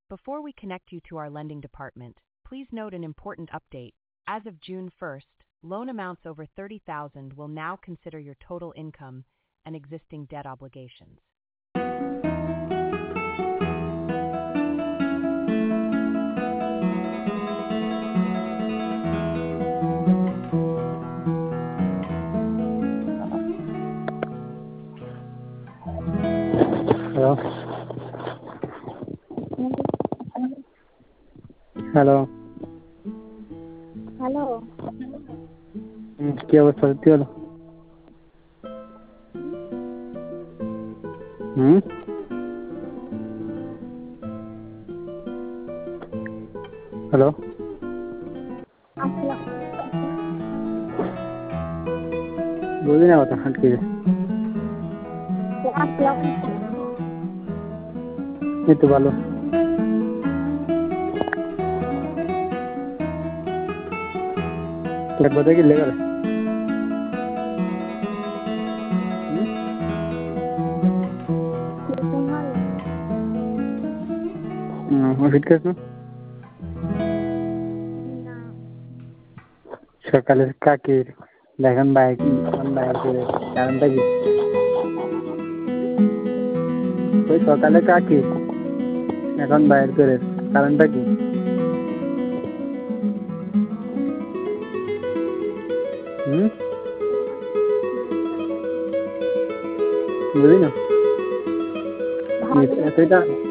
Before we connect you to our lending department, please note an important update. As of June 1st, loan amounts over 30,000 will now consider your total income and existing debt obligations. Hello. Hello. Hello. কি অবস্থা সত্যি হলো? Hello. Aslam. বুঝি না কথা আটকে গেছে। আসলাম। এই তো ভালো। কথা কি লেগে ওষুধ খেয়েছ? সকালে কাকির দেখেন বাইক করে কারণটা কি? ওই সকালে কাকি এখন বাইর করে কারণটা কি? বুঝলি না?